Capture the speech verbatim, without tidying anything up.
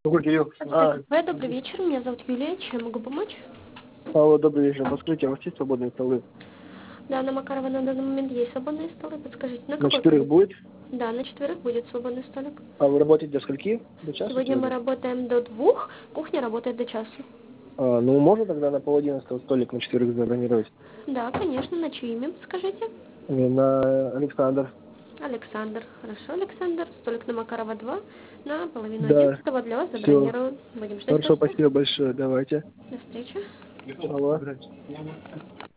Какой Кирилл? А, Добрый вечер, меня зовут Юлия, чем могу помочь? алло, добрый вечер. Подскажите, а у вас есть свободные столы? Да, на Макарова на данный момент есть свободные столы, подскажите, на На какой четверых кредит? будет? Да, на четверых будет свободный столик. А вы работаете до скольки? До часа Сегодня мы сегодня? работаем до двух, кухня работает до часу. А, ну, можно тогда на пол одиннадцатого столик на четверых забронировать? Да, конечно, на чье имя, скажите? Э, На Александр. Александр. Хорошо, Александр. Столик на Макарова два, на половину Да. одиннадцатого для вас Все. забронирую. Будем ждать Хорошо, гостя. спасибо большое. Давайте. До встречи. Алло.